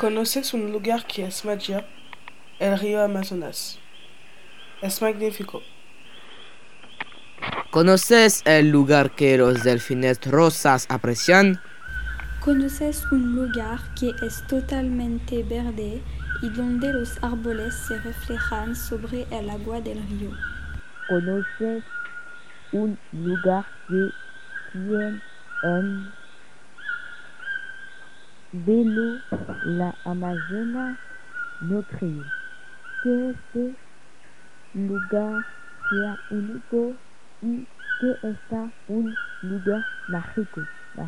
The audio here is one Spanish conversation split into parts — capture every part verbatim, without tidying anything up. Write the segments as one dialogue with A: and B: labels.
A: ¿Conoces un lugar que es magia? El río Amazonas. Es magnífico.
B: ¿Conoces el lugar que los delfines rosas aprecian?
C: ¿Conoces un lugar que es totalmente verde y donde los árboles se reflejan sobre el agua del río?
D: ¿Conoces un lugar que tiene un velo la Amazona? No creo que este lugar sea único y que está un lugar mágico.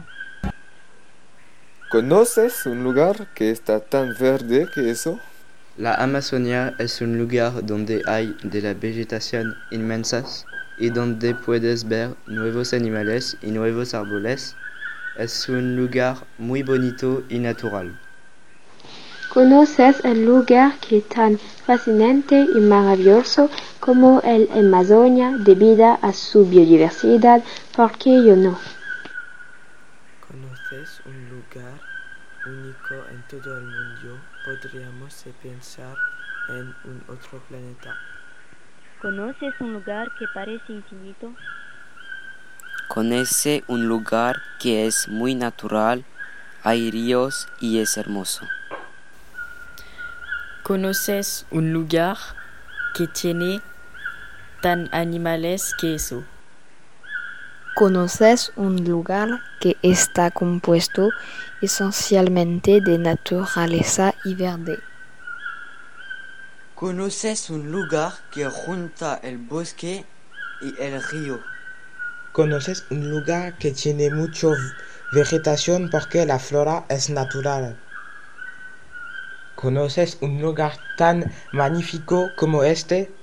E: ¿Conoces un lugar que está tan verde que eso?
F: La Amazonia es un lugar donde hay de la vegetación inmensas y donde puedes ver nuevos animales y nuevos árboles. Es un lugar muy bonito y natural.
G: ¿Conoces el lugar que es tan fascinante y maravilloso como el Amazonia debido a su biodiversidad? Porque yo no.
H: ¿Conoces un lugar único en todo el mundo? Podríamos pensar en un otro planeta.
D: ¿Conoces un lugar que parece infinito?
I: Conoce un lugar que es muy natural, hay ríos y es hermoso.
J: ¿Conoces un lugar que tiene tan animales que eso?
K: ¿Conoces un lugar que está compuesto esencialmente de naturaleza y verde?
L: ¿Conoces un lugar que junta el bosque y el río?
M: ¿Conoces un lugar que tiene mucha vegetación porque la flora es natural? ¿Conoces un lugar tan magnífico como este?